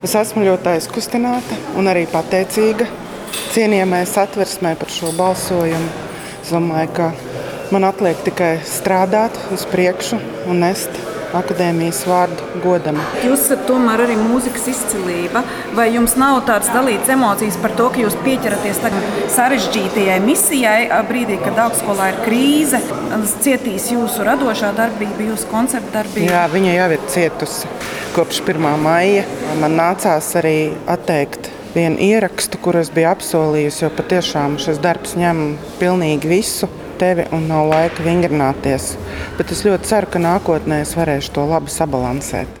Es esmu ļoti aizkustināta un arī pateicīga cienījamajai Satversmei par šo balsojumu. Es domāju, ka man atliek tikai strādāt uz priekšu un nest akadēmijas vārdu godam. Jūs esat tomēr arī mūzikas izcilība. Vai jums nav tādas dalītas emocijas par to, ka jūs pieķeraties sarežģītajai misijai brīdī, kad augstskolā ir krīze, cietīs jūsu radošā darbība, jūsu koncerta darbība? Jā, viņa jau ir cietusi kopš 1. maija. Man nācās arī atteikt vienu ierakstu, kuru es biju apsolījusi, jo patiešām šis darbs ņem pilnīgi visu tevi un nav laika vingrināties. Bet es ļoti ceru, ka nākotnē es varēšu to labi sabalansēt.